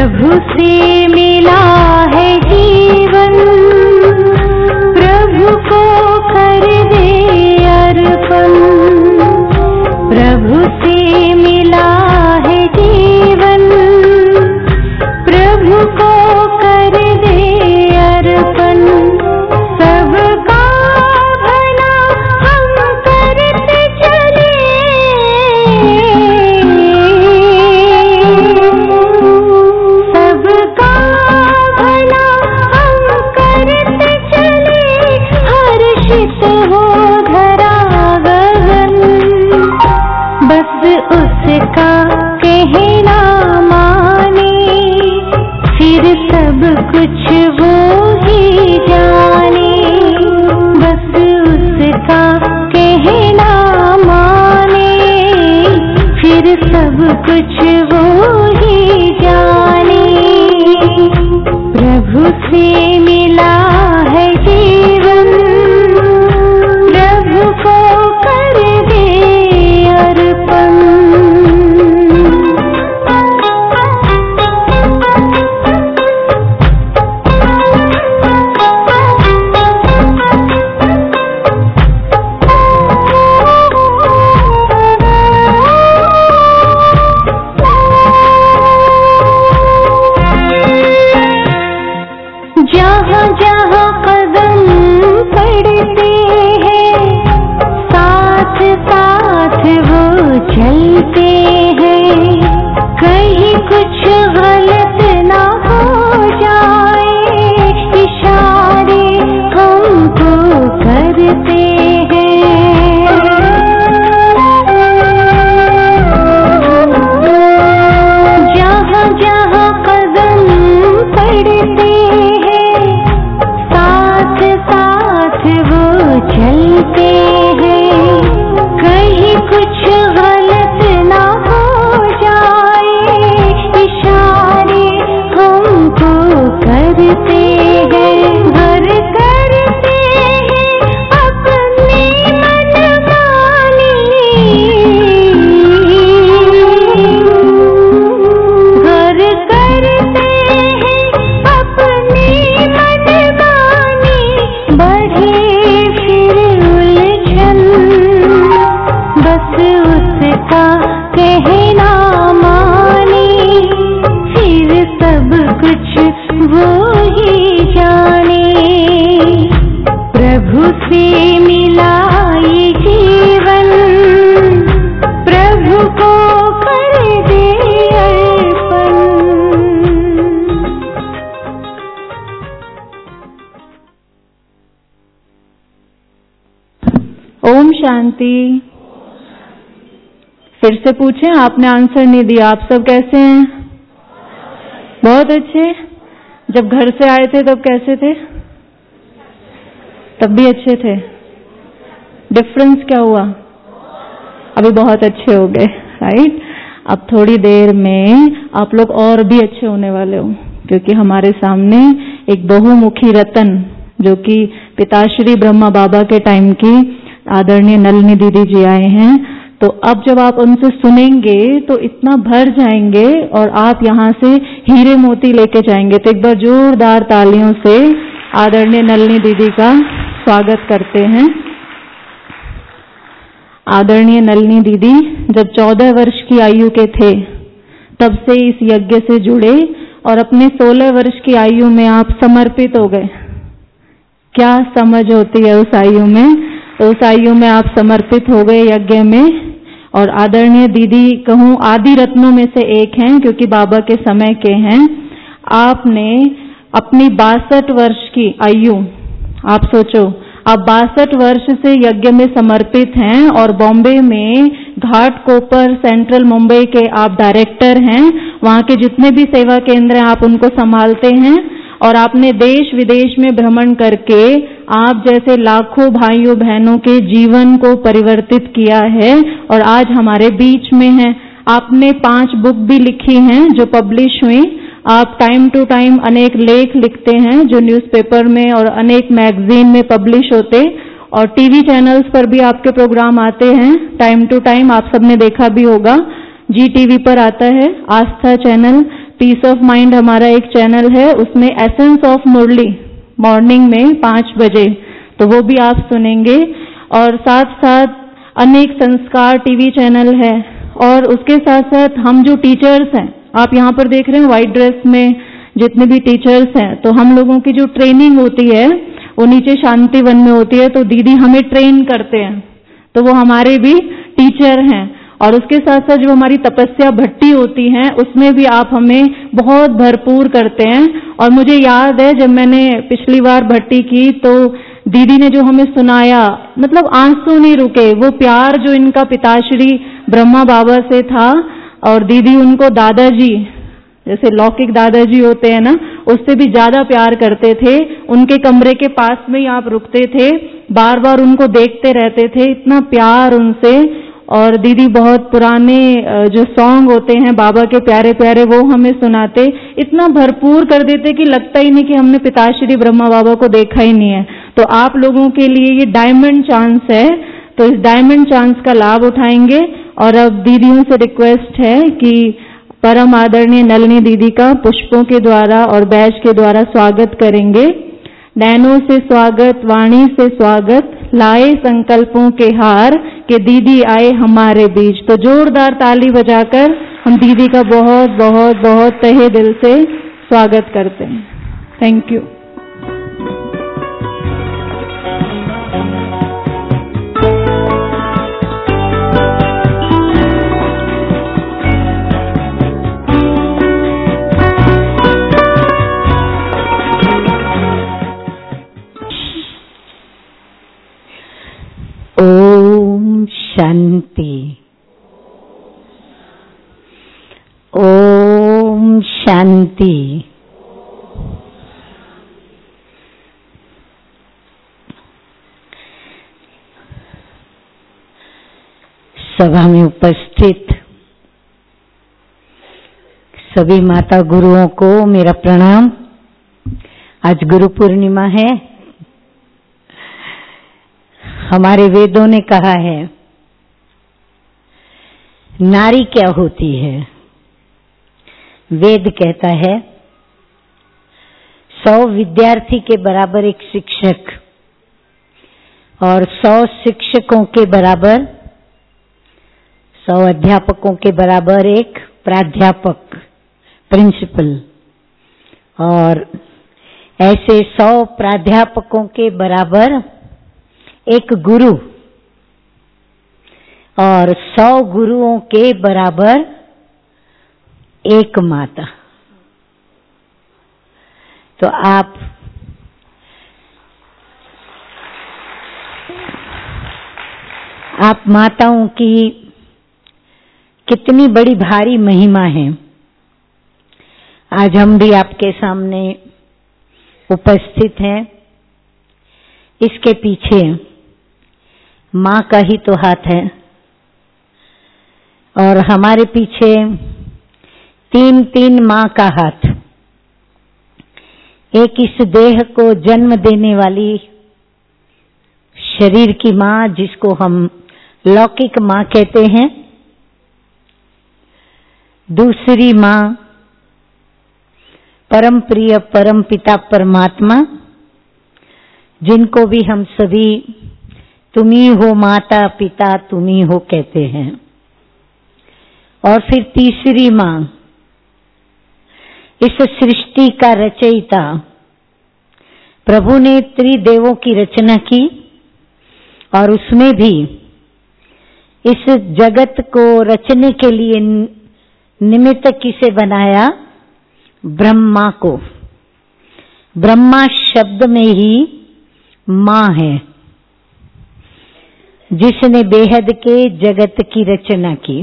प्रभु से मिला है जीवन, प्रभु को कर दे अर्पण। प्रभु से मिला है जीवन, प्रभु को कर दे अर्पण। सबका भला हम करते चले, सबका भला हम करते चले, हर्षित हो धरा गगन। बस उसका कहना माने, फिर सब कुछ वो ही जाने। बस उसका कहना माने, फिर सब कुछ वो ही जाने। प्रभु से मिला है जीवन, प्रभु को कर दे अर्पण। जहाँ जहाँ कदम पड़ते हैं, साथ साथ वो चलते हैं। कहीं कुछ गलत ना हो जाए, इशारे हमको करते हैं। जहाँ जहाँ कदम पड़ते हैं, साथ साथ वो चलते हैं। कहीं कुछ गलत ना हो जाए, इशारे हमको करते हैं। घर करते हैं अपनी मनमानी, घर करते हैं अपनी मनमानी। बढ़े फिर उलझन, बस उसका कहना माने, फिर सब कुछ वो ही जाने। प्रभु से मिला ये जीवन, प्रभु को कर दे अर्पण। ओम शांति। फिर से पूछें, आपने आंसर नहीं दिया। आप सब कैसे हैं? बहुत अच्छे। जब घर से आए थे तब कैसे थे? तब भी अच्छे थे। डिफरेंस क्या हुआ? अभी बहुत अच्छे हो गए, राइट? अब थोड़ी देर में आप लोग और भी अच्छे होने वाले हो, क्योंकि हमारे सामने एक बहुमुखी रतन, जो कि पिताश्री ब्रह्मा बाबा के टाइम की आदरणीय नलिनी दीदी जी आए हैं। तो अब जब आप उनसे सुनेंगे तो इतना भर जाएंगे और आप यहाँ से हीरे मोती लेके जाएंगे। तो एक बार जोरदार तालियों से आदरणीय नलिनी दीदी का स्वागत करते हैं। आदरणीय नलिनी दीदी जब 14 वर्ष की आयु के थे तब से इस यज्ञ से जुड़े, और अपने 16 वर्ष की आयु में आप समर्पित हो गए। क्या समझ होती है उस आयु में? तो उस आयु में आप समर्पित हो गए यज्ञ में। और आदरणीय दीदी कहूँ आदि रत्नों में से एक हैं, क्योंकि बाबा के समय के हैं। आपने अपनी 62 वर्ष की आयु, आप सोचो, आप 62 वर्ष से यज्ञ में समर्पित हैं और बॉम्बे में घाटकोपर सेंट्रल मुंबई के आप डायरेक्टर हैं। वहाँ के जितने भी सेवा केंद्र हैं आप उनको संभालते हैं, और आपने देश विदेश में भ्रमण करके आप जैसे लाखों भाइयों बहनों के जीवन को परिवर्तित किया है और आज हमारे बीच में हैं। आपने 5 बुक भी लिखी हैं जो पब्लिश हुई। आप टाइम टू टाइम अनेक लेख लिखते हैं जो न्यूज़पेपर में और अनेक मैगजीन में पब्लिश होते, और टीवी चैनल्स पर भी आपके प्रोग्राम आते हैं टाइम टू टाइम। आप सबने देखा भी होगा, जी टीवी पर आता है, Aastha channel, peace of mind हमारा एक चैनल है, उसमें एसेंस ऑफ मुरली मॉर्निंग में 5 बजे, तो वो भी आप सुनेंगे। और साथ साथ अनेक संस्कार टीवी चैनल है। और उसके साथ साथ हम जो टीचर्स हैं, आप यहाँ पर देख रहे हैं व्हाइट ड्रेस में जितने भी टीचर्स हैं, तो हम लोगों की जो ट्रेनिंग होती है वो नीचे शांति वन में होती है, तो दीदी हमें ट्रेन करते हैं, तो वो हमारे भी टीचर हैं। और उसके साथ साथ जो हमारी तपस्या भट्टी होती है उसमें भी आप हमें बहुत भरपूर करते हैं। और मुझे याद है जब मैंने पिछली बार भट्टी की तो दीदी ने जो हमें सुनाया, मतलब आंसू नहीं रुके, वो प्यार जो इनका पिताश्री ब्रह्मा बाबा से था, और दीदी उनको दादाजी, जैसे लौकिक दादाजी होते हैं ना, उससे भी ज्यादा प्यार करते थे। उनके कमरे के पास में ही आप रुकते थे, बार बार उनको देखते रहते थे, इतना प्यार उनसे। और दीदी बहुत पुराने जो सॉन्ग होते हैं बाबा के प्यारे प्यारे, वो हमें सुनाते, इतना भरपूर कर देते कि लगता ही नहीं कि हमने पिताश्री ब्रह्मा बाबा को देखा ही नहीं है। तो आप लोगों के लिए ये डायमंड चांस है, तो इस डायमंड चांस का लाभ उठाएंगे। और अब दीदियों से रिक्वेस्ट है कि परम आदरणीय नलिनी दीदी का पुष्पों के द्वारा और बैज के द्वारा स्वागत करेंगे। नैनों से स्वागत, वाणी से स्वागत, लाए संकल्पों के हार कि दीदी आए हमारे बीच। तो जोरदार ताली बजाकर हम दीदी का बहुत बहुत बहुत तहे दिल से स्वागत करते हैं। Thank you. शांति। ओम शांति। सभा में उपस्थित सभी माता गुरुओं को मेरा प्रणाम। आज गुरु पूर्णिमा है। हमारे वेदों ने कहा है नारी क्या होती है। वेद कहता है 100 विद्यार्थी के बराबर एक शिक्षक और 100 शिक्षकों के बराबर 100 अध्यापकों के बराबर एक प्राध्यापक, प्रिंसिपल, और ऐसे 100 प्राध्यापकों के बराबर एक गुरु और 100 गुरुओं के बराबर एक माता। तो आप माताओं की कितनी बड़ी भारी महिमा है। आज हम भी आपके सामने उपस्थित हैं। इसके पीछे माँ का ही तो हाथ है और हमारे पीछे 3 माँ का हाथ। एक इस देह को जन्म देने वाली शरीर की माँ, जिसको हम लौकिक माँ कहते हैं। दूसरी माँ परम प्रिय परम पिता परमात्मा, जिनको भी हम सभी तुम्ही हो माता पिता तुम्ही हो कहते हैं। और फिर तीसरी माँ इस सृष्टि का रचयिता। प्रभु ने त्रिदेवों की रचना की और उसमें भी इस जगत को रचने के लिए निमित्त किसे बनाया? ब्रह्मा को। ब्रह्मा शब्द में ही माँ है, जिसने बेहद के जगत की रचना की।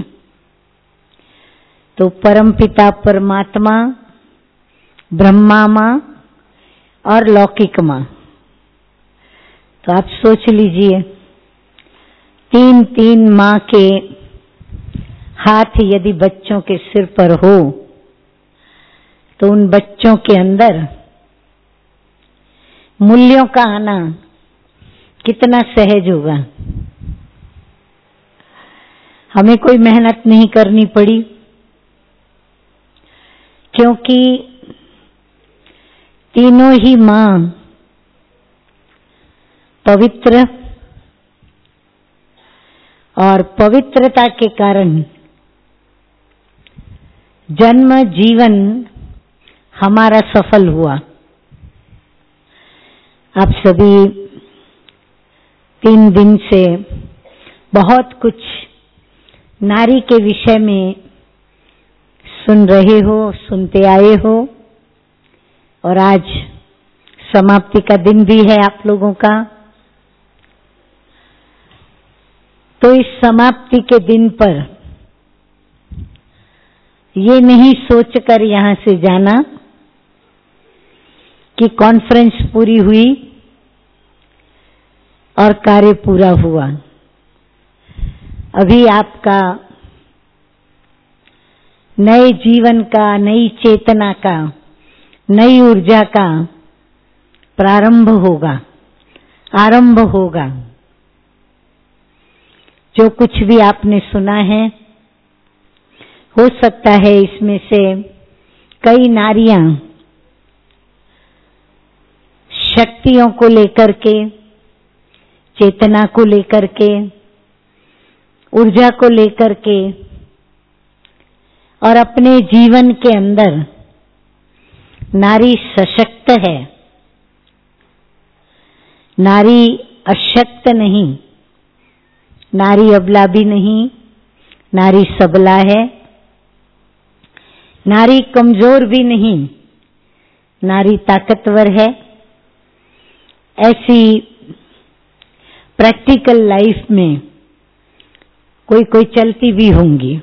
तो परमपिता परमात्मा, ब्रह्मा माँ और लौकिक माँ। तो आप सोच लीजिए 3 माँ के हाथ यदि बच्चों के सिर पर हो तो उन बच्चों के अंदर मूल्यों का आना कितना सहज होगा। हमें कोई मेहनत नहीं करनी पड़ी। क्योंकि तीनों ही मां पवित्र और पवित्रता के कारण जन्म जीवन हमारा सफल हुआ। आप सभी 3 दिन से बहुत कुछ नारी के विषय में सुन रहे हो, सुनते आए हो, और आज समाप्ति का दिन भी है आप लोगों का। तो इस समाप्ति के दिन पर ये नहीं सोचकर यहां से जाना कि कॉन्फ्रेंस पूरी हुई और कार्य पूरा हुआ। अभी आपका नए जीवन का, नई चेतना का, नई ऊर्जा का प्रारंभ होगा, आरंभ होगा। जो कुछ भी आपने सुना है, हो सकता है इसमें से कई नारियां शक्तियों को लेकर के, चेतना को लेकर के, ऊर्जा को लेकर के और अपने जीवन के अंदर नारी सशक्त है, नारी अशक्त नहीं, नारी अबला भी नहीं, नारी सबला है, नारी कमजोर भी नहीं, नारी ताकतवर है। ऐसी प्रैक्टिकल लाइफ में कोई कोई चलती भी होंगी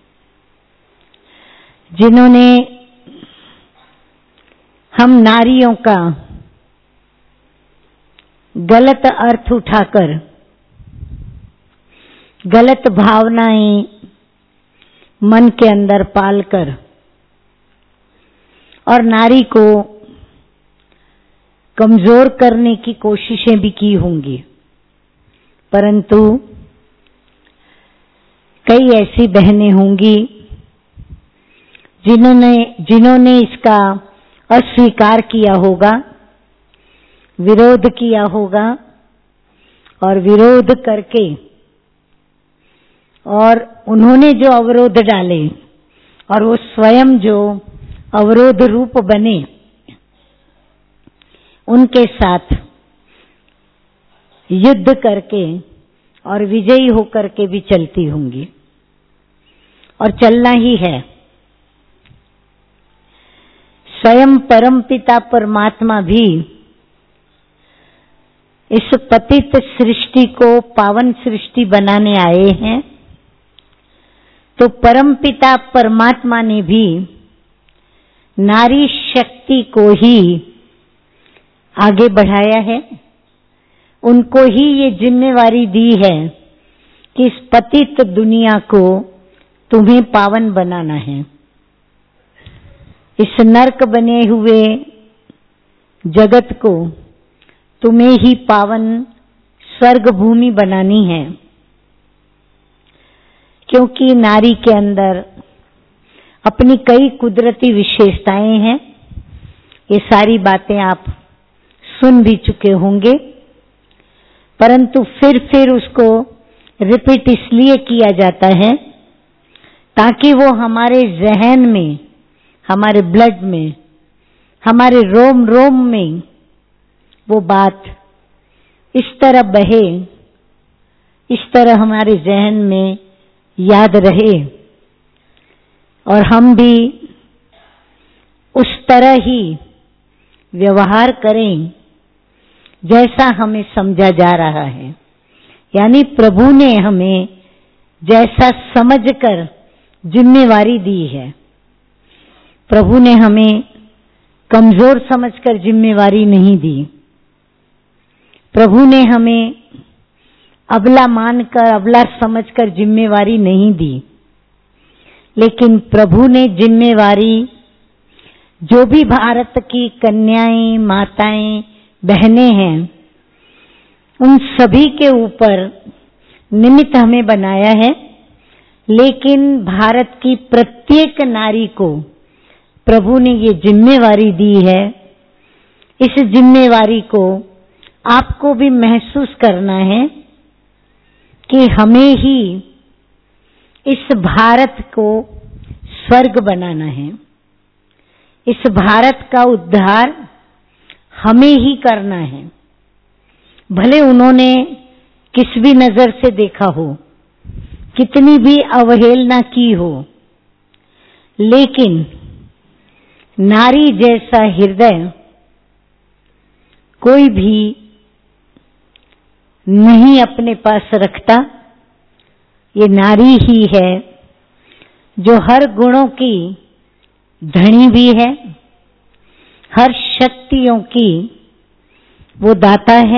जिन्होंने हम नारियों का गलत अर्थ उठाकर, गलत भावनाएं मन के अंदर पालकर और नारी को कमजोर करने की कोशिशें भी की होंगी। परंतु कई ऐसी बहनें होंगी जिन्होंने इसका अस्वीकार किया होगा, विरोध किया होगा, और विरोध करके और उन्होंने जो अवरोध डाले और वो स्वयं जो अवरोध रूप बने, उनके साथ युद्ध करके और विजयी होकर के भी चलती होंगी, और चलना ही है। स्वयं परमपिता परमात्मा भी इस पतित सृष्टि को पावन सृष्टि बनाने आए हैं, तो परमपिता परमात्मा ने भी नारी शक्ति को ही आगे बढ़ाया है। उनको ही ये जिम्मेवारी दी है कि इस पतित दुनिया को तुम्हें पावन बनाना है। इस नरक बने हुए जगत को तुम्हें ही पावन स्वर्ग भूमि बनानी है, क्योंकि नारी के अंदर अपनी कई कुदरती विशेषताएं हैं। ये सारी बातें आप सुन भी चुके होंगे, परंतु फिर उसको रिपीट इसलिए किया जाता है ताकि वो हमारे जहन में, हमारे ब्लड में, हमारे रोम रोम में वो बात इस तरह बहे, इस तरह हमारे जहन में याद रहे, और हम भी उस तरह ही व्यवहार करें जैसा हमें समझा जा रहा है। यानी प्रभु ने हमें जैसा समझकर जिम्मेवारी दी है, प्रभु ने हमें कमजोर समझकर जिम्मेवारी नहीं दी, प्रभु ने हमें अबला मानकर, अबला समझकर जिम्मेवारी नहीं दी, लेकिन प्रभु ने जिम्मेवारी जो भी भारत की कन्याएं, माताएं, बहनें हैं, उन सभी के ऊपर निमित्त हमें बनाया है। लेकिन भारत की प्रत्येक नारी को प्रभु ने ये जिम्मेवारी दी है, इस जिम्मेवारी को आपको भी महसूस करना है कि हमें ही इस भारत को स्वर्ग बनाना है। इस भारत का उद्धार हमें ही करना है। भले उन्होंने किस भी नजर से देखा हो, कितनी भी अवहेलना की हो, लेकिन नारी जैसा हृदय कोई भी नहीं अपने पास रखता। ये नारी ही है जो हर गुणों की धनी भी है, हर शक्तियों की वो दाता है,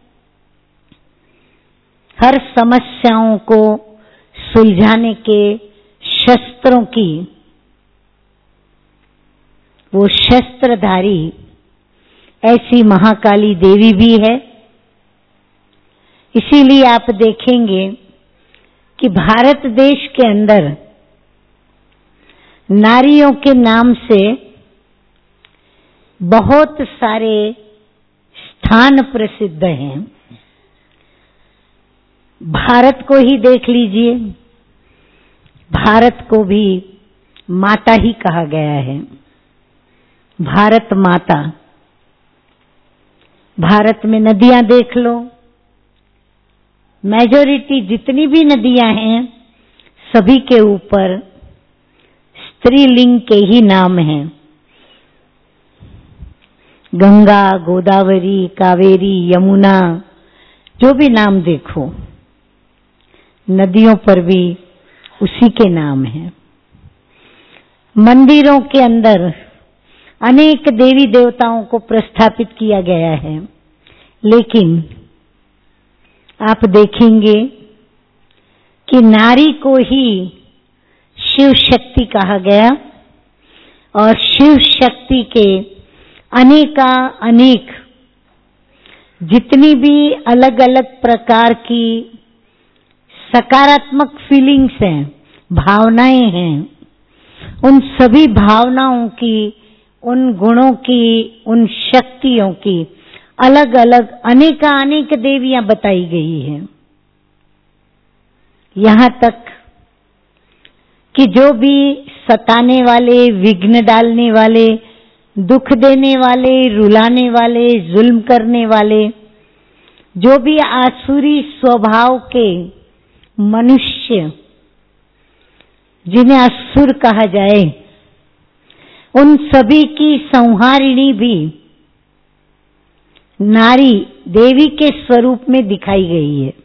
हर समस्याओं को सुलझाने के शस्त्रों की वो शस्त्रधारी ऐसी महाकाली देवी भी है। इसीलिए आप देखेंगे कि भारत देश के अंदर नारियों के नाम से बहुत सारे स्थान प्रसिद्ध हैं। भारत को ही देख लीजिए, भारत को भी माता ही कहा गया है, भारत माता। भारत में नदियां देख लो, मेजॉरिटी जितनी भी नदियां हैं सभी के ऊपर स्त्रीलिंग के ही नाम हैं। गंगा, गोदावरी, कावेरी, यमुना, जो भी नाम देखो, नदियों पर भी उसी के नाम हैं। मंदिरों के अंदर अनेक देवी देवताओं को प्रस्थापित किया गया है, लेकिन आप देखेंगे कि नारी को ही शिव शक्ति कहा गया और शिव शक्ति के अनेक जितनी भी अलग अलग प्रकार की सकारात्मक फीलिंग्स हैं, भावनाएं हैं, उन सभी भावनाओं की, उन गुणों की, उन शक्तियों की अलग अलग अनेक देवियां बताई गई हैं। यहां तक कि जो भी सताने वाले, विघ्न डालने वाले, दुख देने वाले, रुलाने वाले, जुल्म करने वाले, जो भी आसुरी स्वभाव के मनुष्य, जिन्हें असुर कहा जाए, उन सभी की संहारिणी भी नारी देवी के स्वरूप में दिखाई गई है।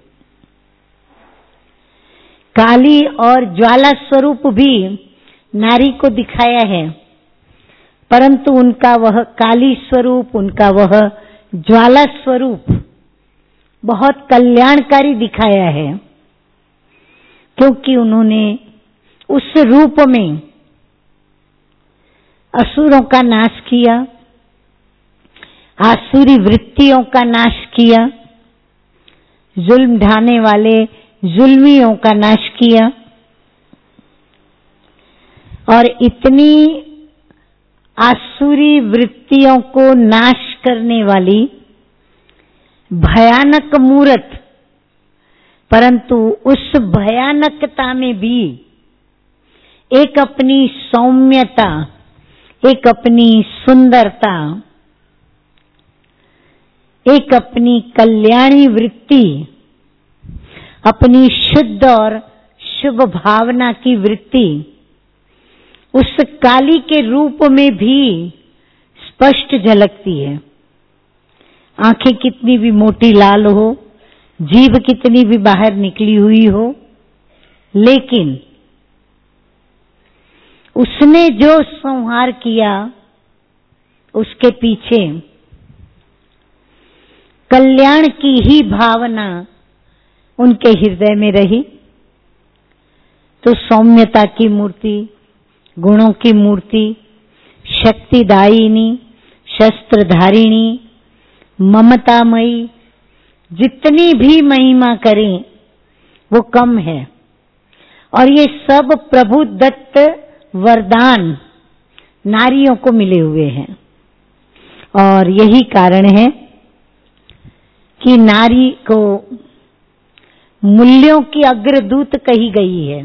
काली और ज्वाला स्वरूप भी नारी को दिखाया है, परंतु उनका वह काली स्वरूप, उनका वह ज्वाला स्वरूप बहुत कल्याणकारी दिखाया है, क्योंकि उन्होंने उस रूप में असुरों का नाश किया, आसुरी वृत्तियों का नाश किया, जुल्म ढाने वाले जुल्मियों का नाश किया, और इतनी आसुरी वृत्तियों को नाश करने वाली भयानक मूरत, परंतु उस भयानकता में भी एक अपनी सौम्यता, एक अपनी सुंदरता, एक अपनी कल्याणी वृत्ति, अपनी शुद्ध और शुभ भावना की वृत्ति उस काली के रूप में भी स्पष्ट झलकती है। आंखें कितनी भी मोटी लाल हो, जीभ कितनी भी बाहर निकली हुई हो, लेकिन उसने जो संहार किया उसके पीछे कल्याण की ही भावना उनके हृदय में रही। तो सौम्यता की मूर्ति, गुणों की मूर्ति, शक्तिदायिनी, शस्त्रधारिणी, ममतामयी, जितनी भी महिमा करें वो कम है। और ये सब प्रभु दत्त वरदान नारियों को मिले हुए हैं। और यही कारण है कि नारी को मूल्यों की अग्रदूत कही गई है,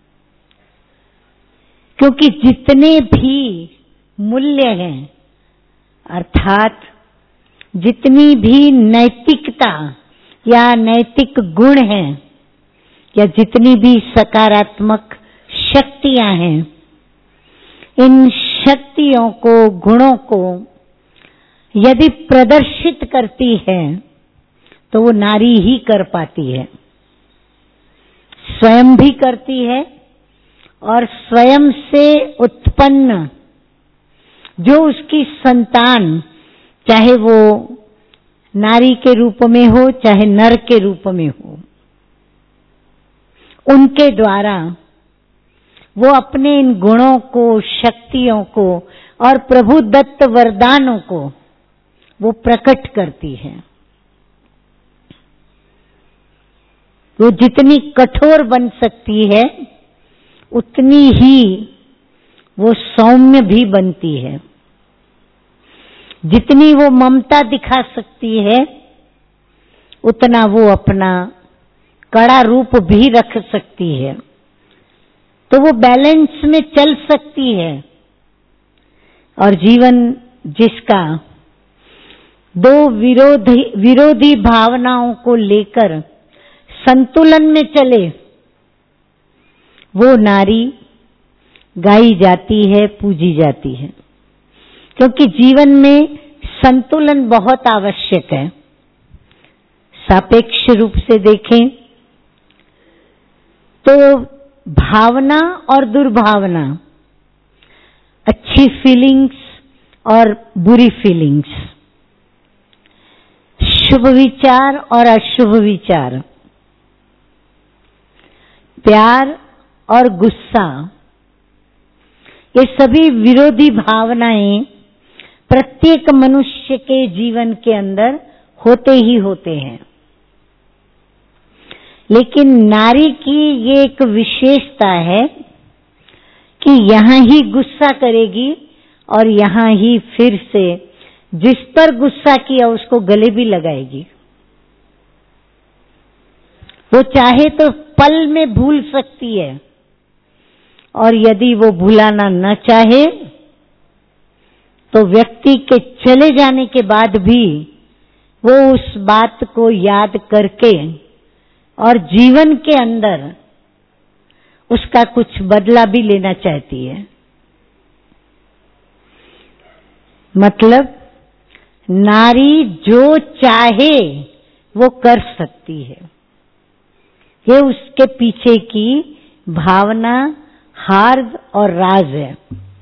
क्योंकि जितने भी मूल्य हैं, अर्थात जितनी भी नैतिकता या नैतिक गुण हैं या जितनी भी सकारात्मक शक्तियां हैं, इन शक्तियों को, गुणों को यदि प्रदर्शित करती है तो वो नारी ही कर पाती है, स्वयं भी करती है और स्वयं से उत्पन्न जो उसकी संतान, चाहे वो नारी के रूप में हो चाहे नर के रूप में हो, उनके द्वारा वो अपने इन गुणों को, शक्तियों को और प्रभु दत्त वरदानों को वो प्रकट करती है। वो जितनी कठोर बन सकती है उतनी ही वो सौम्य भी बनती है। जितनी वो ममता दिखा सकती है उतना वो अपना कड़ा रूप भी रख सकती है। तो वो बैलेंस में चल सकती है। और जीवन जिसका दो विरोधी भावनाओं को लेकर संतुलन में चले, वो नारी गाई जाती है, पूजी जाती है। क्योंकि जीवन में संतुलन बहुत आवश्यक है। सापेक्ष रूप से देखें तो भावना और दुर्भावना, अच्छी फीलिंग्स और बुरी फीलिंग्स, शुभ विचार और अशुभ विचार, प्यार और गुस्सा, ये सभी विरोधी भावनाएं प्रत्येक मनुष्य के जीवन के अंदर होते ही होते हैं। लेकिन नारी की ये एक विशेषता है कि यहां ही गुस्सा करेगी और यहां ही फिर से जिस पर गुस्सा किया उसको गले भी लगाएगी। वो चाहे तो पल में भूल सकती है, और यदि वो भुलाना न चाहे तो व्यक्ति के चले जाने के बाद भी वो उस बात को याद करके और जीवन के अंदर उसका कुछ बदला भी लेना चाहती है। मतलब नारी जो चाहे वो कर सकती है। ये उसके पीछे की भावना, हार्द और राज है।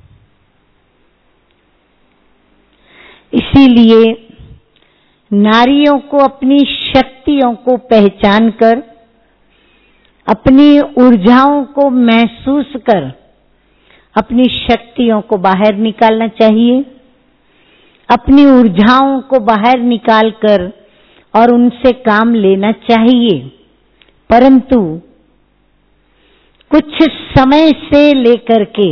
इसीलिए नारियों को अपनी शक्तियों को पहचान कर, अपनी ऊर्जाओं को महसूस कर, अपनी शक्तियों को बाहर निकालना चाहिए। अपनी ऊर्जाओं को बाहर निकालकर और उनसे काम लेना चाहिए। परंतु कुछ समय से लेकर के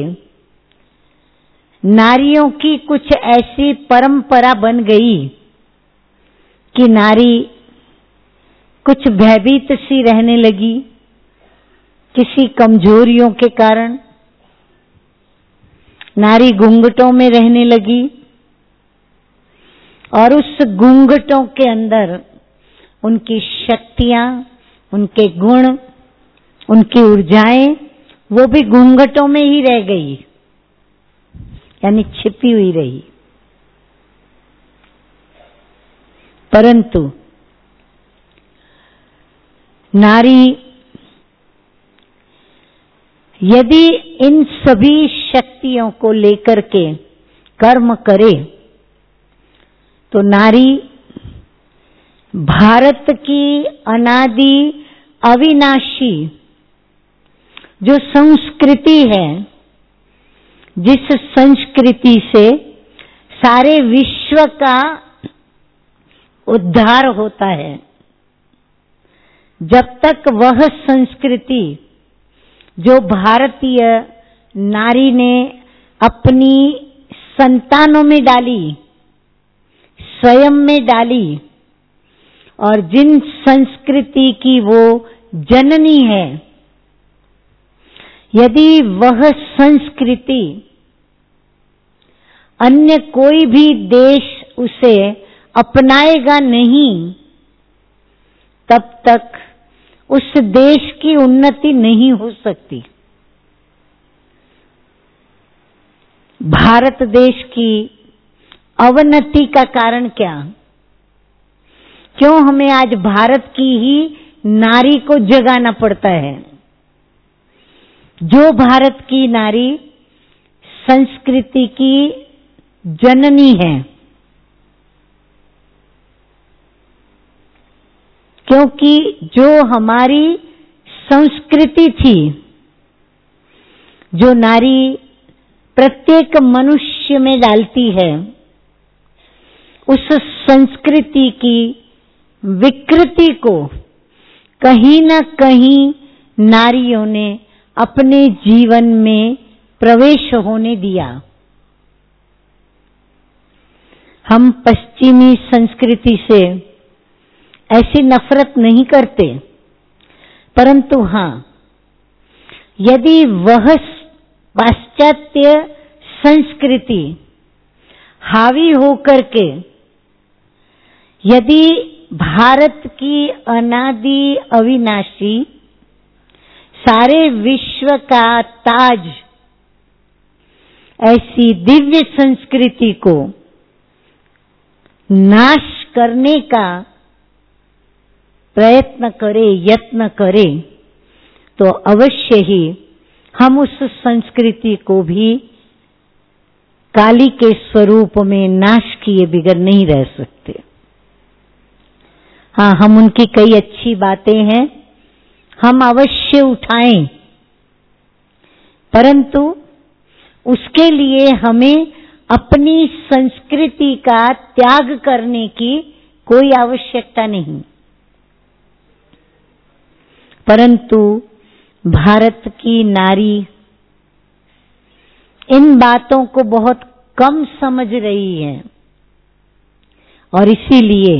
नारियों की कुछ ऐसी परंपरा बन गई कि नारी कुछ भयभीत सी रहने लगी किसी कमजोरियों के कारण। नारी घूंघटों में रहने लगी और उस घूंघटों के अंदर उनकी शक्तियां, उनके गुण, उनकी ऊर्जाएं वो भी घूंघटों में ही रह गई, यानी छिपी हुई रही। परंतु नारी यदि इन सभी शक्तियों को लेकर के कर्म करे तो नारी भारत की अनादि अविनाशी जो संस्कृति है, जिस संस्कृति से सारे विश्व का उद्धार होता है, जब तक वह संस्कृति जो भारतीय नारी ने अपनी संतानों में डाली, स्वयं में डाली, और जिन संस्कृति की वो जननी है, यदि वह संस्कृति अन्य कोई भी देश उसे अपनाएगा नहीं, तब तक उस देश की उन्नति नहीं हो सकती। भारत देश की अवनति का कारण क्या? क्यों हमें आज भारत की ही नारी को जगाना पड़ता है? जो भारत की नारी संस्कृति की जननी है, क्योंकि जो हमारी संस्कृति थी, जो नारी प्रत्येक मनुष्य में डालती है, उस संस्कृति की विकृति को कहीं न कहीं नारियों ने अपने जीवन में प्रवेश होने दिया। हम पश्चिमी संस्कृति से ऐसी नफरत नहीं करते, परंतु हाँ, यदि वह पाश्चात्य संस्कृति हावी होकर के यदि भारत की अनादि अविनाशी सारे विश्व का ताज ऐसी दिव्य संस्कृति को नाश करने का प्रयत्न करे, यत्न करे, तो अवश्य ही हम उस संस्कृति को भी काली के स्वरूप में नाश किए बिगर नहीं रह सकते। हाँ, हम उनकी कई अच्छी बातें हैं, हम अवश्य उठाएं, परंतु उसके लिए हमें अपनी संस्कृति का त्याग करने की कोई आवश्यकता नहीं। परंतु भारत की नारी इन बातों को बहुत कम समझ रही है, और इसीलिए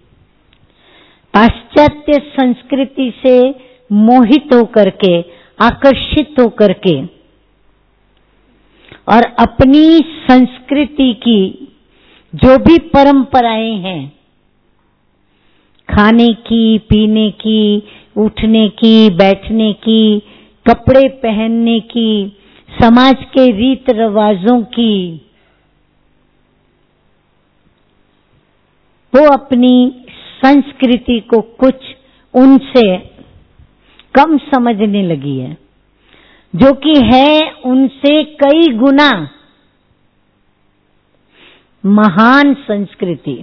पाश्चात्य संस्कृति से मोहित होकर के, आकर्षित होकर के, और अपनी संस्कृति की जो भी परंपराएं हैं, खाने की, पीने की, उठने की, बैठने की, कपड़े पहनने की, समाज के रीत रिवाजों की, वो अपनी संस्कृति को कुछ उनसे कम समझने लगी है, जो कि है उनसे कई गुना महान संस्कृति।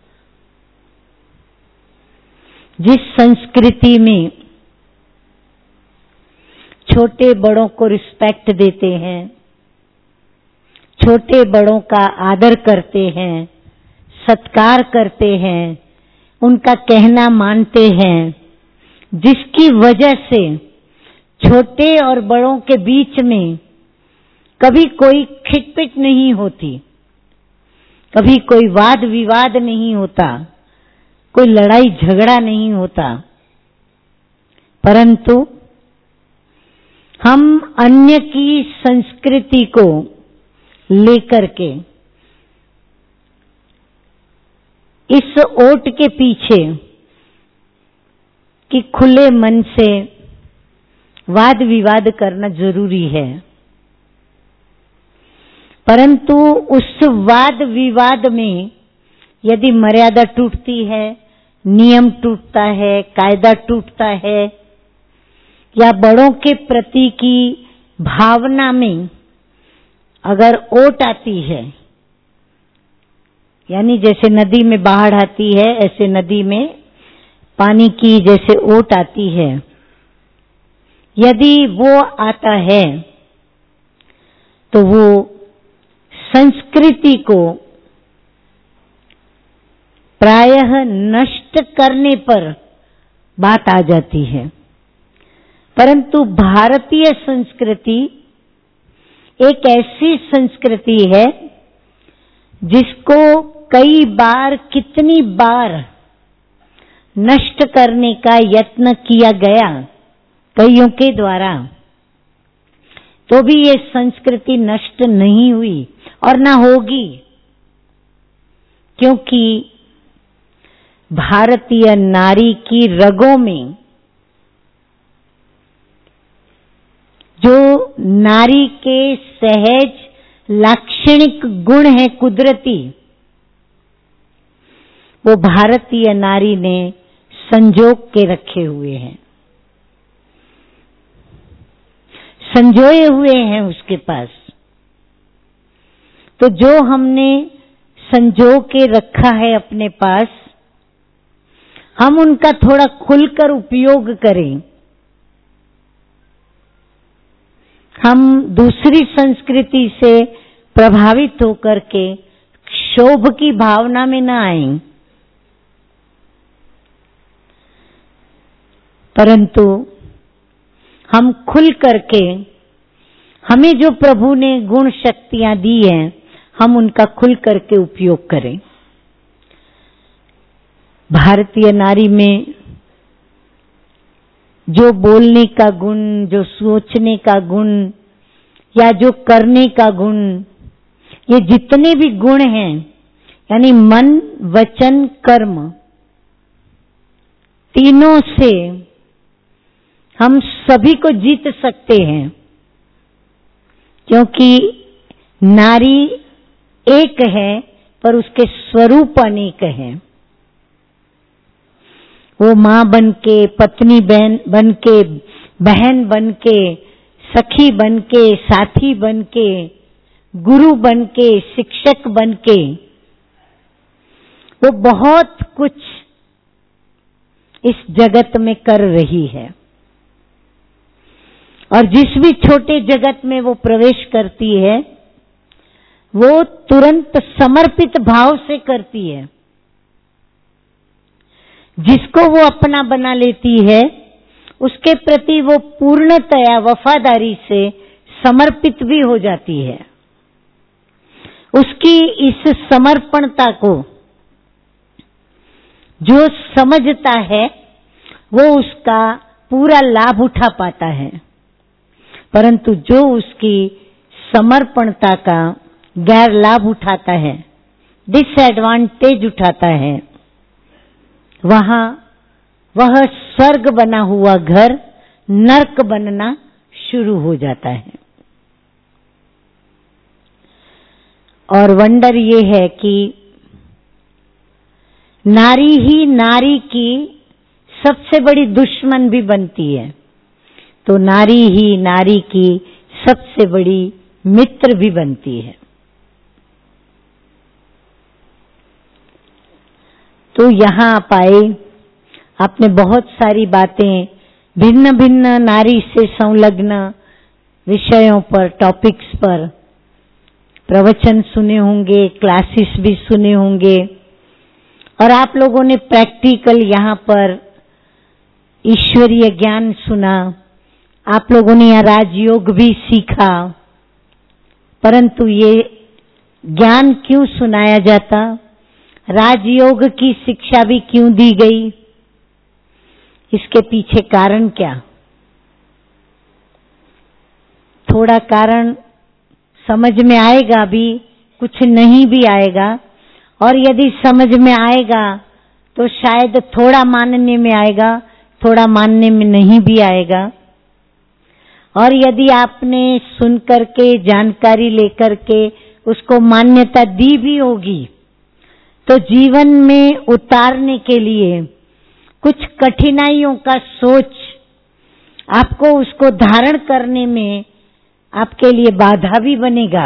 जिस संस्कृति में छोटे बड़ों को रिस्पेक्ट देते हैं, छोटे बड़ों का आदर करते हैं, सत्कार करते हैं, उनका कहना मानते हैं, जिसकी वजह से छोटे और बड़ों के बीच में कभी कोई खिटपिट नहीं होती, कभी कोई वाद विवाद नहीं होता, कोई लड़ाई झगड़ा नहीं होता। परंतु हम अन्य की संस्कृति को लेकर के इस ओट के पीछे कि खुले मन से वाद विवाद करना जरूरी है, परंतु उस वाद विवाद में यदि मर्यादा टूटती है, नियम टूटता है, कायदा टूटता है, या बड़ों के प्रति की भावना में अगर ओट आती है, यानी जैसे नदी में बाढ़ आती है, ऐसे नदी में पानी की जैसे ओट आती है, यदि वो आता है तो वो संस्कृति को प्रायः नष्ट करने पर बात आ जाती है। परंतु भारतीय संस्कृति एक ऐसी संस्कृति है जिसको कई बार, कितनी बार नष्ट करने का यत्न किया गया कईयों के द्वारा, तो भी ये संस्कृति नष्ट नहीं हुई और ना होगी, क्योंकि भारतीय नारी की रगों में जो नारी के सहज लाक्षणिक गुण है कुदरती, वो भारतीय नारी ने संजोग के रखे हुए हैं, संजोए हुए हैं उसके पास। तो जो हमने संजो के रखा है अपने पास, हम उनका थोड़ा खुलकर उपयोग करें। हम दूसरी संस्कृति से प्रभावित होकर के क्षोभ की भावना में न आएं, परंतु हम खुल करके, हमें जो प्रभु ने गुण शक्तियां दी हैं, हम उनका खुल करके उपयोग करें। भारतीय नारी में जो बोलने का गुण, जो सोचने का गुण या जो करने का गुण, ये जितने भी गुण हैं, यानी मन, वचन, कर्म, तीनों से हम सभी को जीत सकते हैं, क्योंकि नारी एक है पर उसके स्वरूप अनेक हैं। वो माँ बन के, पत्नी बन के, बहन बन के, सखी बन के, साथी बन के, गुरु बन के, शिक्षक बन के, वो बहुत कुछ इस जगत में कर रही है। और जिस भी छोटे जगत में वो प्रवेश करती है, वो तुरंत समर्पित भाव से करती है। जिसको वो अपना बना लेती है, उसके प्रति वो पूर्णतया वफादारी से समर्पित भी हो जाती है। उसकी इस समर्पणता को जो समझता है, वो उसका पूरा लाभ उठा पाता है, परंतु जो उसकी समर्पणता का गैर लाभ उठाता है, डिसएडवांटेज उठाता है, वहां वह स्वर्ग बना हुआ घर नर्क बनना शुरू हो जाता है। और वंडर ये है कि नारी ही नारी की सबसे बड़ी दुश्मन भी बनती है, तो नारी ही नारी की सबसे बड़ी मित्र भी बनती है। तो यहाँ आप आए, आपने बहुत सारी बातें भिन्न भिन्न नारी से संलग्न विषयों पर, टॉपिक्स पर प्रवचन सुने होंगे, क्लासेस भी सुने होंगे, और आप लोगों ने प्रैक्टिकल यहाँ पर ईश्वरीय ज्ञान सुना। आप लोगों ने यहाँ राजयोग भी सीखा, परंतु ये ज्ञान क्यों सुनाया जाता, राजयोग की शिक्षा भी क्यों दी गई, इसके पीछे कारण क्या? थोड़ा कारण समझ में आएगा भी, कुछ नहीं भी आएगा, और यदि समझ में आएगा तो शायद थोड़ा मानने में आएगा, थोड़ा मानने में नहीं भी आएगा। और यदि आपने सुन करके, जानकारी लेकर के उसको मान्यता दी भी होगी, तो जीवन में उतारने के लिए कुछ कठिनाइयों का सोच आपको उसको धारण करने में आपके लिए बाधा भी बनेगा,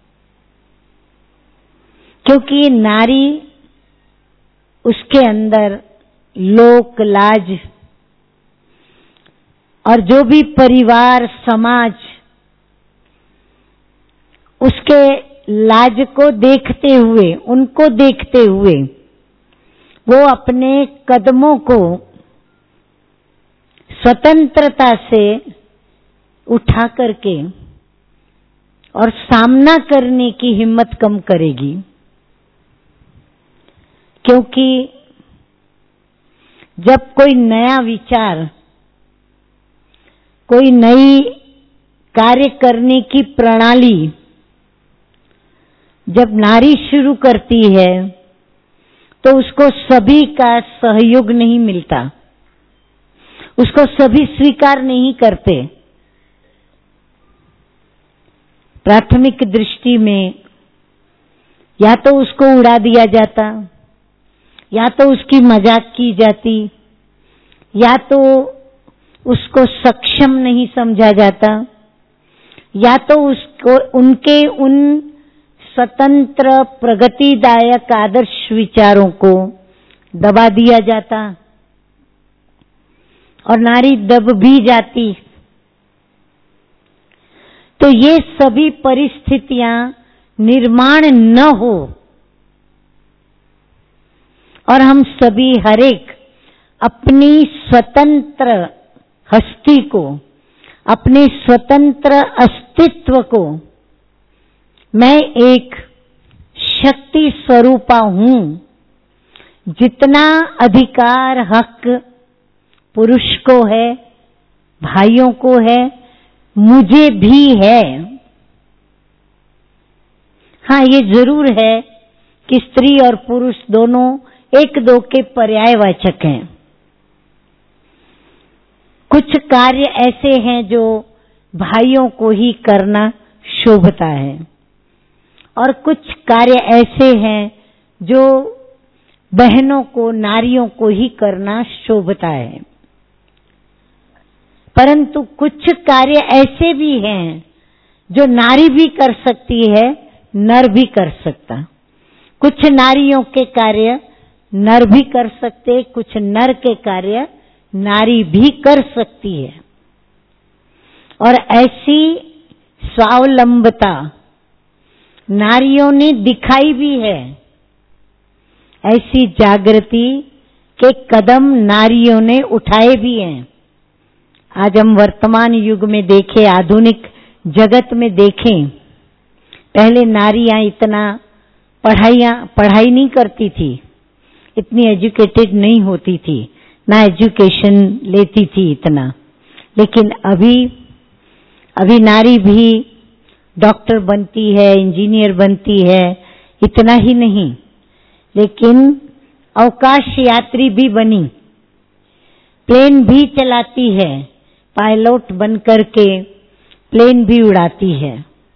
क्योंकि नारी, उसके अंदर लोक लाज और जो भी परिवार समाज उसके लाज को देखते हुए, उनको देखते हुए वो अपने कदमों को स्वतंत्रता से उठा करके और सामना करने की हिम्मत कम करेगी। क्योंकि जब कोई नया विचार, कोई नई कार्य करने की प्रणाली जब नारी शुरू करती है तो उसको सभी का सहयोग नहीं मिलता, उसको सभी स्वीकार नहीं करते। प्राथमिक दृष्टि में या तो उसको उड़ा दिया जाता, या तो उसकी मजाक की जाती, या तो उसको सक्षम नहीं समझा जाता, या तो उसको उनके उन स्वतंत्र प्रगतिदायक आदर्श विचारों को दबा दिया जाता और नारी दब भी जाती। तो ये सभी परिस्थितियां निर्माण न हो और हम सभी हरेक अपनी स्वतंत्र हस्ती को, अपने स्वतंत्र अस्तित्व को, मैं एक शक्ति स्वरूपा हूं, जितना अधिकार हक पुरुष को है, भाइयों को है, मुझे भी है। हाँ, ये जरूर है कि स्त्री और पुरुष दोनों एक दो के पर्यायवाचक हैं। कुछ कार्य ऐसे हैं जो भाइयों को ही करना शोभता है और कुछ कार्य ऐसे हैं जो बहनों को, नारियों को ही करना शोभता है। परंतु कुछ कार्य ऐसे भी हैं जो नारी भी कर सकती है, नर भी कर सकता। कुछ नारियों के कार्य नर भी कर सकते, कुछ नर के कार्य नारी भी कर सकती है। और ऐसी स्वावलंबता नारियों ने दिखाई भी है, ऐसी जागृति के कदम नारियों ने उठाए भी हैं। आज हम वर्तमान युग में देखें, आधुनिक जगत में देखें, पहले नारियां इतना पढ़ाई नहीं करती थी, इतनी एजुकेटेड नहीं होती थी, ना एजुकेशन लेती थी इतना। लेकिन अभी नारी भी डॉक्टर बनती है, इंजीनियर बनती है, इतना ही नहीं, लेकिन अवकाश यात्री भी बनी, प्लेन भी चलाती है, पायलट बनकर के प्लेन भी उड़ाती है।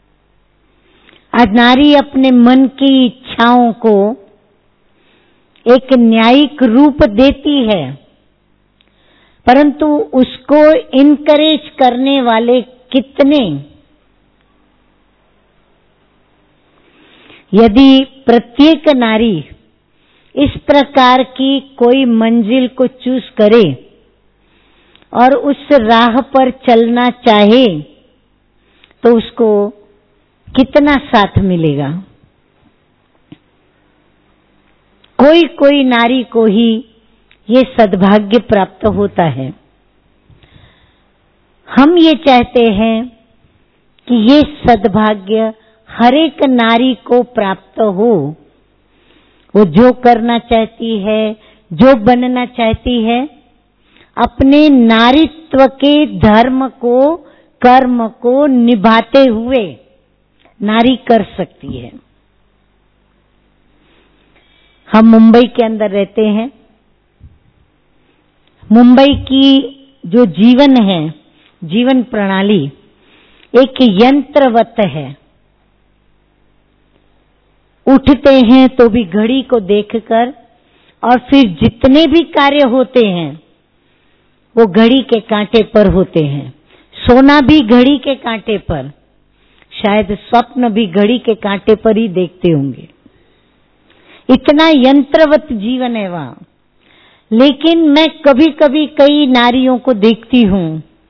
आज नारी अपने मन की इच्छाओं को एक न्यायिक रूप देती है, परंतु उसको इनकरेज करने वाले कितने? यदि प्रत्येक नारी इस प्रकार की कोई मंजिल को चूज करे और उस राह पर चलना चाहे तो उसको कितना साथ मिलेगा? कोई नारी को ही ये सद्भाग्य प्राप्त होता है। हम ये चाहते हैं कि ये सद्भाग्य हर एक नारी को प्राप्त हो। वो जो करना चाहती है, जो बनना चाहती है, अपने नारीत्व के धर्म को, कर्म को निभाते हुए नारी कर सकती है। हम मुंबई के अंदर रहते हैं। मुंबई की जो जीवन है, जीवन प्रणाली एक यंत्रवत है। उठते हैं तो भी घड़ी को देखकर, और फिर जितने भी कार्य होते हैं वो घड़ी के कांटे पर होते हैं। सोना भी घड़ी के कांटे पर, शायद स्वप्न भी घड़ी के कांटे पर ही देखते होंगे। इतना यंत्रवत जीवन है वहां। लेकिन मैं कभी कभी कई नारियों को देखती हूं,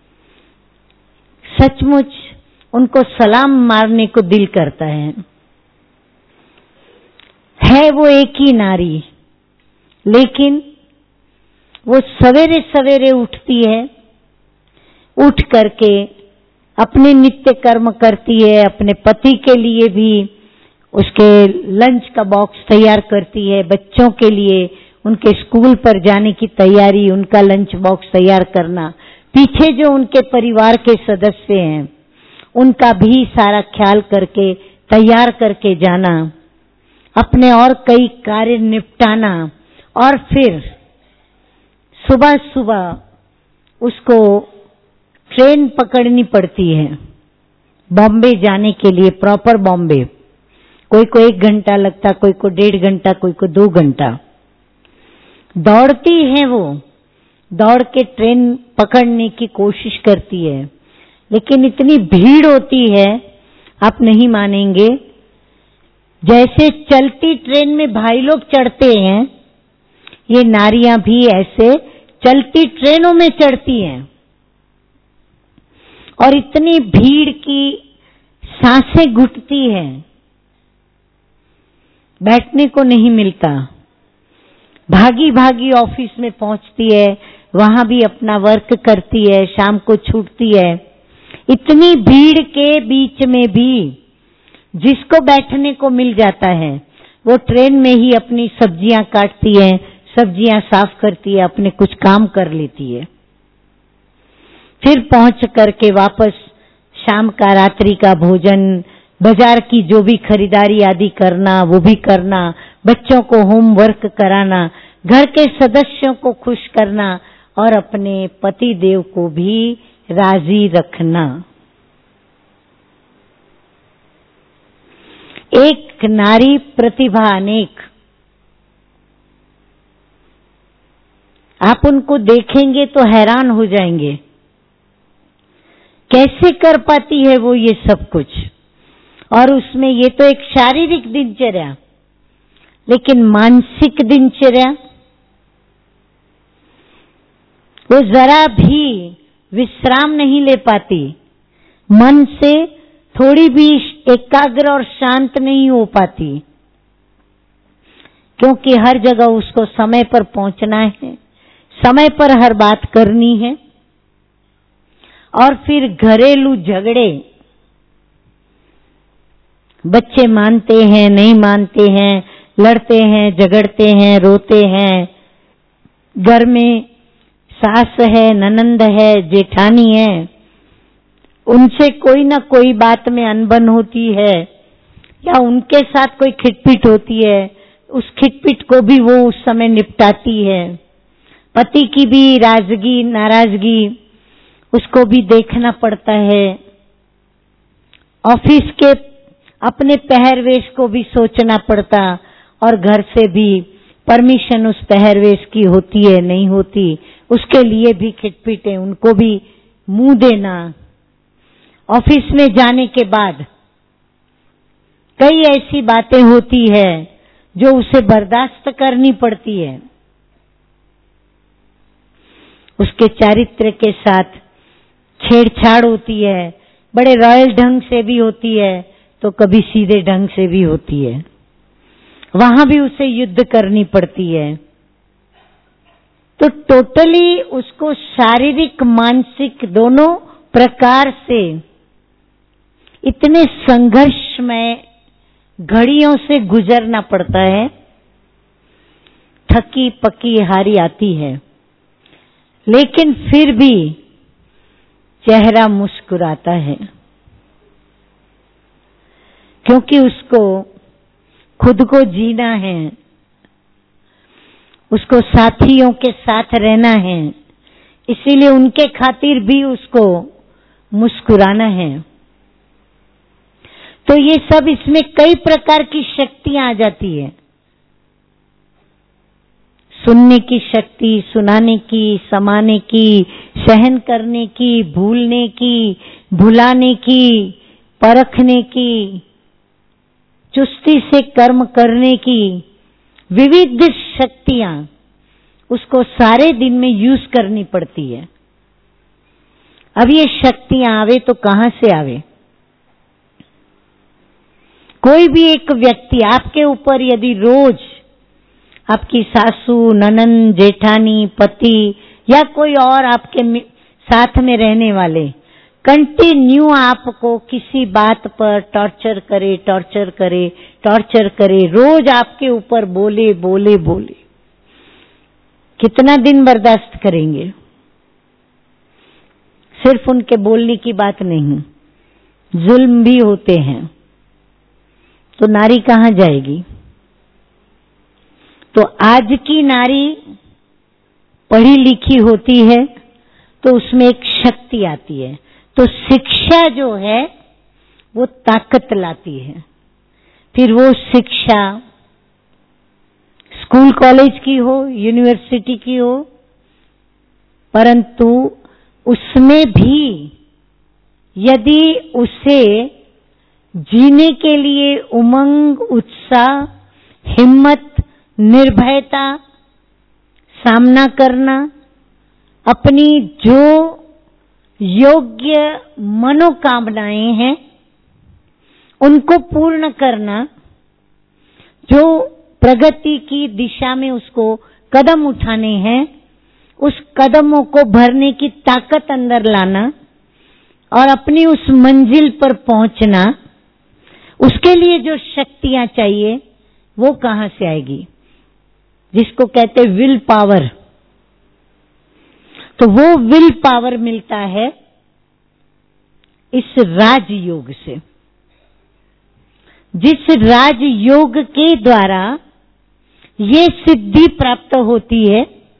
सचमुच उनको सलाम मारने को दिल करता है वो एक ही नारी, लेकिन वो सवेरे सवेरे उठती है, उठ करके अपने नित्य कर्म करती है, अपने पति के लिए भी उसके लंच का बॉक्स तैयार करती है, बच्चों के लिए उनके स्कूल पर जाने की तैयारी, उनका लंच बॉक्स तैयार करना, पीछे जो उनके परिवार के सदस्य हैं उनका भी सारा ख्याल करके तैयार करके जाना, अपने और कई कार्य निपटाना, और फिर सुबह सुबह उसको ट्रेन पकड़नी पड़ती है बॉम्बे जाने के लिए, प्रॉपर बॉम्बे। कोई को 1 घंटा लगता, कोई को 1.5 घंटा, कोई को 2 घंटा। दौड़ती है वो, दौड़ के ट्रेन पकड़ने की कोशिश करती है, लेकिन इतनी भीड़ होती है आप नहीं मानेंगे। जैसे चलती ट्रेन में भाई लोग चढ़ते हैं, ये नारियां भी ऐसे चलती ट्रेनों में चढ़ती हैं, और इतनी भीड़ की सांसें घुटती हैं, बैठने को नहीं मिलता। भागी भागी ऑफिस में पहुंचती है, वहां भी अपना वर्क करती है, शाम को छूटती है। इतनी भीड़ के बीच में भी जिसको बैठने को मिल जाता है वो ट्रेन में ही अपनी सब्जियां काटती है, सब्जियां साफ करती है, अपने कुछ काम कर लेती है। फिर पहुंच करके वापस शाम का, रात्रि का भोजन, बाजार की जो भी खरीदारी आदि करना वो भी करना, बच्चों को होमवर्क कराना, घर के सदस्यों को खुश करना और अपने पति देव को भी राजी रखना। एक नारी प्रतिभा अनेक। आप उनको देखेंगे तो हैरान हो जाएंगे, कैसे कर पाती है वो ये सब कुछ। और उसमें ये तो एक शारीरिक दिनचर्या, लेकिन मानसिक दिनचर्या, वो जरा भी विश्राम नहीं ले पाती, मन से थोड़ी भी एकाग्र और शांत नहीं हो पाती, क्योंकि हर जगह उसको समय पर पहुंचना है, समय पर हर बात करनी है। और फिर घरेलू झगड़े, बच्चे मानते हैं नहीं मानते हैं, लड़ते हैं, झगड़ते हैं, रोते हैं, घर में सास है, ननंद है, जेठानी है, उनसे कोई ना कोई बात में अनबन होती है, या उनके साथ कोई खिटपिट होती है, उस खिटपिट को भी वो उस समय निपटाती है। पति की भी राजगी नाराजगी उसको भी देखना पड़ता है, ऑफिस के अपने पहरवेश को भी सोचना पड़ता, और घर से भी परमिशन उस पहरवेश की होती है नहीं होती, उसके लिए भी खिटपिटे, उनको भी मुंह देना। ऑफिस में जाने के बाद कई ऐसी बातें होती है जो उसे बर्दाश्त करनी पड़ती है, उसके चारित्र के साथ छेड़छाड़ होती है, बड़े रॉयल ढंग से भी होती है तो कभी सीधे ढंग से भी होती है, वहां भी उसे युद्ध करनी पड़ती है। तो टोटली उसको शारीरिक मानसिक दोनों प्रकार से इतने संघर्षमय घड़ियों से गुजरना पड़ता है। थकी पकी हारी आती है, लेकिन फिर भी चेहरा मुस्कुराता है, क्योंकि उसको खुद को जीना है, उसको साथियों के साथ रहना है, इसीलिए उनके खातिर भी उसको मुस्कुराना है। तो ये सब, इसमें कई प्रकार की शक्तियां आ जाती है, सुनने की शक्ति, सुनाने की, समाने की, सहन करने की, भूलने की, भुलाने की, परखने की, चुस्ती से कर्म करने की, विविध शक्तियां उसको सारे दिन में यूज करनी पड़ती है। अब ये शक्तियां आवे तो कहां से आवे? कोई भी एक व्यक्ति आपके ऊपर यदि रोज आपकी सासू, ननंद, जेठानी, पति या कोई और आपके साथ में रहने वाले कंटिन्यू आपको किसी बात पर टॉर्चर करे, टॉर्चर करे, टॉर्चर करे, रोज आपके ऊपर बोले बोले बोले, कितना दिन बर्दाश्त करेंगे? सिर्फ उनके बोलने की बात नहीं, जुल्म भी होते हैं, तो नारी कहाँ जाएगी? तो आज की नारी पढ़ी लिखी होती है तो उसमें एक शक्ति आती है, तो शिक्षा जो है वो ताकत लाती है। फिर वो शिक्षा स्कूल कॉलेज की हो, यूनिवर्सिटी की हो, परंतु उसमें भी यदि उसे जीने के लिए उमंग, उत्साह, हिम्मत, निर्भयता, सामना करना, अपनी जो योग्य मनोकामनाएं हैं उनको पूर्ण करना, जो प्रगति की दिशा में उसको कदम उठाने हैं, उस कदमों को भरने की ताकत अंदर लाना और अपनी उस मंजिल पर पहुंचना, उसके लिए जो शक्तियां चाहिए वो कहां से आएगी? जिसको कहते विल पावर। तो वो विल पावर मिलता है इस राजयोग से, जिस राजयोग के द्वारा ये सिद्धि प्राप्त होती है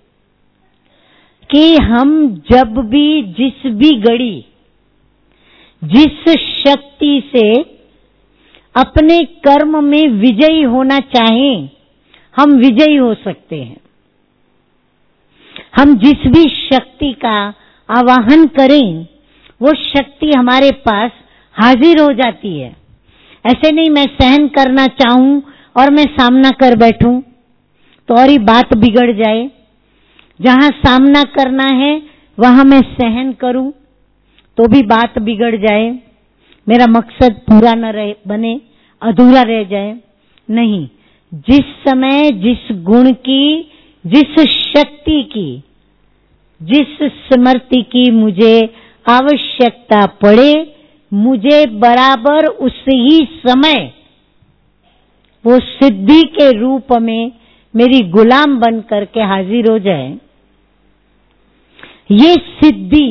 कि हम जब भी, जिस भी घड़ी, जिस शक्ति से अपने कर्म में विजयी होना चाहें, हम विजयी हो सकते हैं। हम जिस भी शक्ति का आवाहन करें वो शक्ति हमारे पास हाजिर हो जाती है। ऐसे नहीं मैं सहन करना चाहूं और मैं सामना कर बैठूं तो और ही बात बिगड़ जाए। जहां सामना करना है वहां मैं सहन करूं तो भी बात बिगड़ जाए, मेरा मकसद पूरा न रहे, बने, अधूरा रह जाए। नहीं, जिस समय जिस गुण की, जिस शक्ति की, जिस स्मृति की मुझे आवश्यकता पड़े, मुझे बराबर उसी समय वो सिद्धि के रूप में मेरी गुलाम बन करके हाजिर हो जाए। ये सिद्धि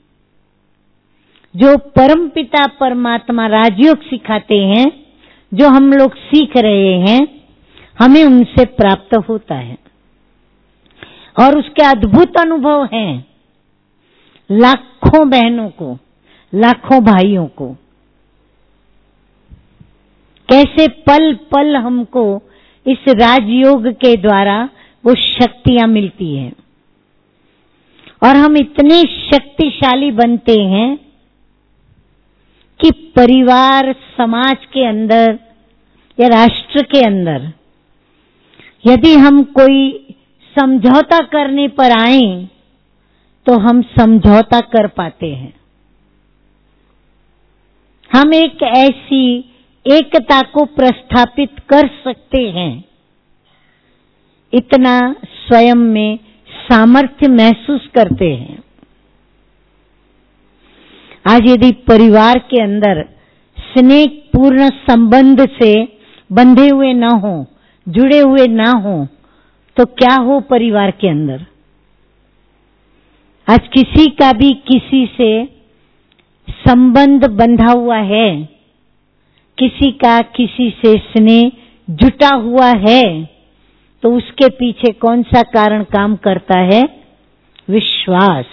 जो परमपिता परमात्मा राजयोग सिखाते हैं, जो हम लोग सीख रहे हैं, हमें उनसे प्राप्त होता है और उसके अद्भुत अनुभव हैं लाखों बहनों को, लाखों भाइयों को। कैसे पल पल हमको इस राजयोग के द्वारा वो शक्तियां मिलती हैं और हम इतने शक्तिशाली बनते हैं कि परिवार, समाज के अंदर या राष्ट्र के अंदर यदि हम कोई समझौता करने पर आए तो हम समझौता कर पाते हैं। हम एक ऐसी एकता को प्रस्थापित कर सकते हैं, इतना स्वयं में सामर्थ्य महसूस करते हैं। आज यदि परिवार के अंदर स्नेह पूर्ण संबंध से बंधे हुए ना हो, जुड़े हुए ना हो, तो क्या हो परिवार के अंदर? आज किसी का भी किसी से संबंध बंधा हुआ है, किसी का किसी से स्नेह जुटा हुआ है, तो उसके पीछे कौन सा कारण काम करता है? विश्वास।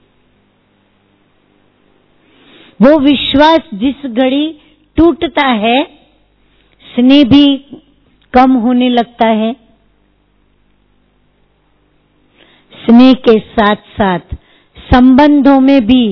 वो विश्वास जिस घड़ी टूटता है, स्नेह भी कम होने लगता है। स्नेह के साथ साथ संबंधों में भी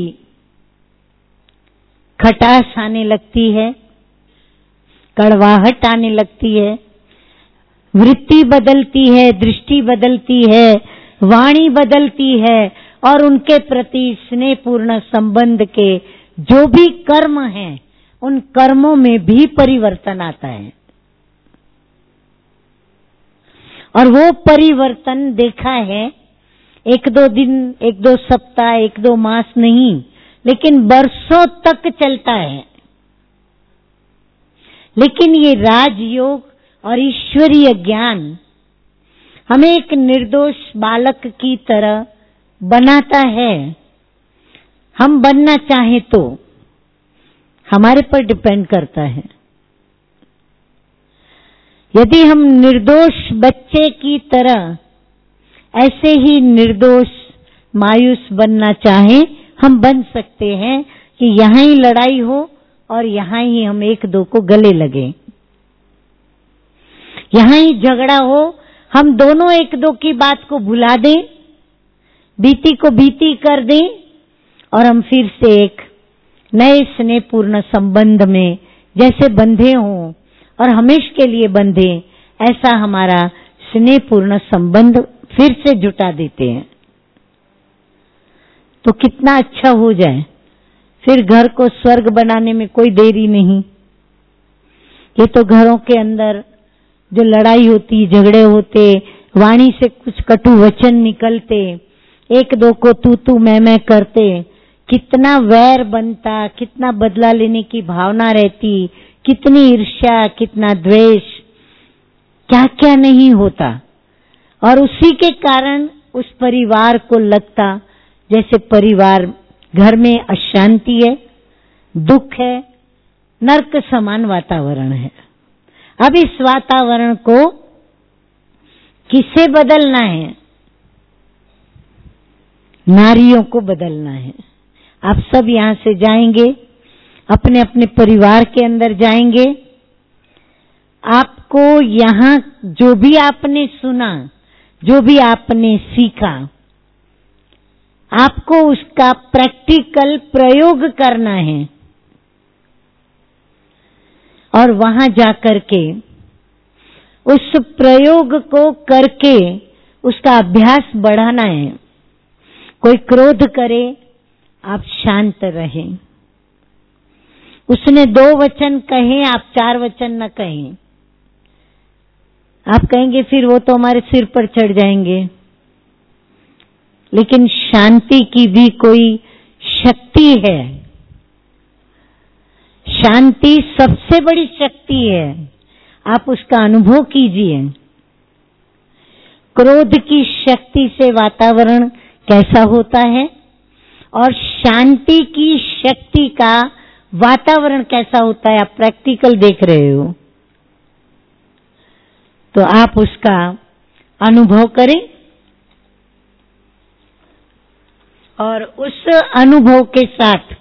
खटास आने लगती है, कड़वाहट आने लगती है, वृत्ति बदलती है, दृष्टि बदलती है, वाणी बदलती है और उनके प्रति स्नेहपूर्ण संबंध के जो भी कर्म हैं, उन कर्मों में भी परिवर्तन आता है। और वो परिवर्तन देखा है एक दो दिन, एक दो सप्ताह, एक दो मास नहीं, लेकिन बरसों तक चलता है। लेकिन ये राजयोग और ईश्वरीय ज्ञान हमें एक निर्दोष बालक की तरह बनाता है। हम बनना चाहें तो हमारे पर डिपेंड करता है। यदि हम निर्दोष बच्चे की तरह ऐसे ही निर्दोष मायूस बनना चाहें, हम बन सकते हैं कि यहाँ ही लड़ाई हो और यहाँ ही हम एक दो को गले लगे, यहाँ ही झगड़ा हो, हम दोनों एक दो की बात को भुला दें, बीती को बीती कर दें और हम फिर से एक नए स्नेहपूर्ण संबंध में जैसे बंधे हों और हमेशा के लिए बंधे, ऐसा हमारा स्नेहपूर्ण संबंध फिर से जुटा देते हैं। तो कितना अच्छा हो जाए, फिर घर को स्वर्ग बनाने में कोई देरी नहीं। ये तो घरों के अंदर जो लड़ाई होती, झगड़े होते, वाणी से कुछ कटु वचन निकलते, एक दो को तू मैं करते, कितना वैर बनता, कितना बदला लेने की भावना रहती, कितनी ईर्ष्या, कितना द्वेष, क्या क्या नहीं होता। और उसी के कारण उस परिवार को लगता जैसे परिवार घर में अशांति है, दुख है, नरक समान वातावरण है। अब इस वातावरण को किसे बदलना है? नारियों को बदलना है। आप सब यहां से जाएंगे, अपने अपने परिवार के अंदर जाएंगे। आपको यहां जो भी आपने सुना, जो भी आपने सीखा, आपको उसका प्रैक्टिकल प्रयोग करना है और वहां जाकर के उस प्रयोग को करके उसका अभ्यास बढ़ाना है। कोई क्रोध करे, आप शांत रहें। उसने 2 वचन कहे, आप 4 वचन न कहें। आप कहेंगे फिर वो तो हमारे सिर पर चढ़ जाएंगे। लेकिन शांति की भी कोई शक्ति है। शांति सबसे बड़ी शक्ति है, आप उसका अनुभव कीजिए। क्रोध की शक्ति से वातावरण कैसा होता है और शांति की शक्ति का वातावरण कैसा होता है, आप प्रैक्टिकल देख रहे हो, तो आप उसका अनुभव करें और उस अनुभव के साथ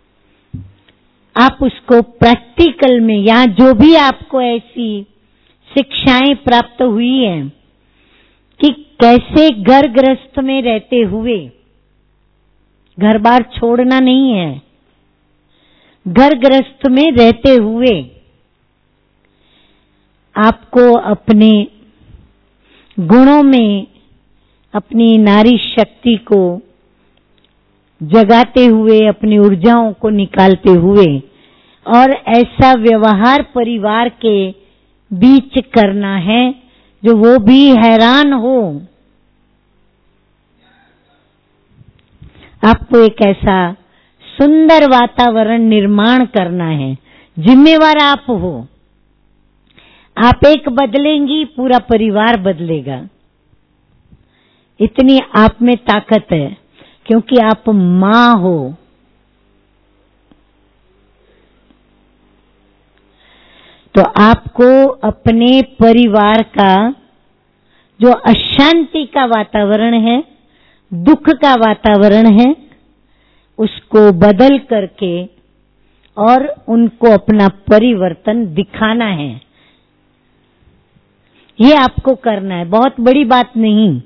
आप उसको प्रैक्टिकल में, या जो भी आपको ऐसी शिक्षाएं प्राप्त हुई हैं कि कैसे घर गृहस्थ में रहते हुए, घर बार छोड़ना नहीं है, घर गृहस्थ में रहते हुए आपको अपने गुणों में अपनी नारी शक्ति को जगाते हुए, अपनी ऊर्जाओं को निकालते हुए और ऐसा व्यवहार परिवार के बीच करना है जो वो भी हैरान हो। आपको एक ऐसा सुंदर वातावरण निर्माण करना है, जिम्मेवार आप हो। आप एक बदलेंगी, पूरा परिवार बदलेगा। इतनी आप में ताकत है क्योंकि आप मां हो। तो आपको अपने परिवार का जो अशांति का वातावरण है, दुख का वातावरण है, उसको बदल करके और उनको अपना परिवर्तन दिखाना है। ये आपको करना है, बहुत बड़ी बात नहीं।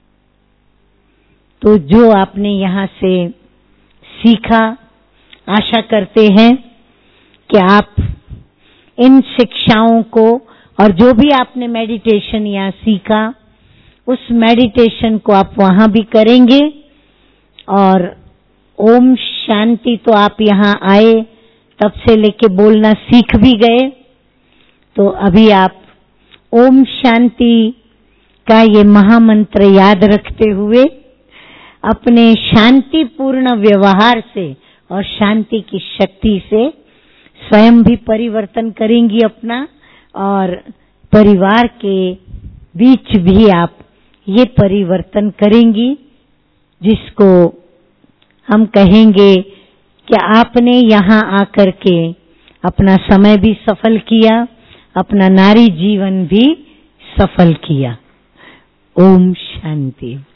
तो जो आपने यहाँ से सीखा, आशा करते हैं कि आप इन शिक्षाओं को और जो भी आपने मेडिटेशन यहाँ सीखा, उस मेडिटेशन को आप वहां भी करेंगे। और ओम शांति तो आप यहाँ आए तब से लेके बोलना सीख भी गए, तो अभी आप ओम शांति का ये महामंत्र याद रखते हुए अपने शांतिपूर्ण व्यवहार से और शांति की शक्ति से स्वयं भी परिवर्तन करेंगी अपना, और परिवार के बीच भी आप ये परिवर्तन करेंगी, जिसको हम कहेंगे कि आपने यहाँ आकर के अपना समय भी सफल किया, अपना नारी जीवन भी सफल किया। ओम शांति।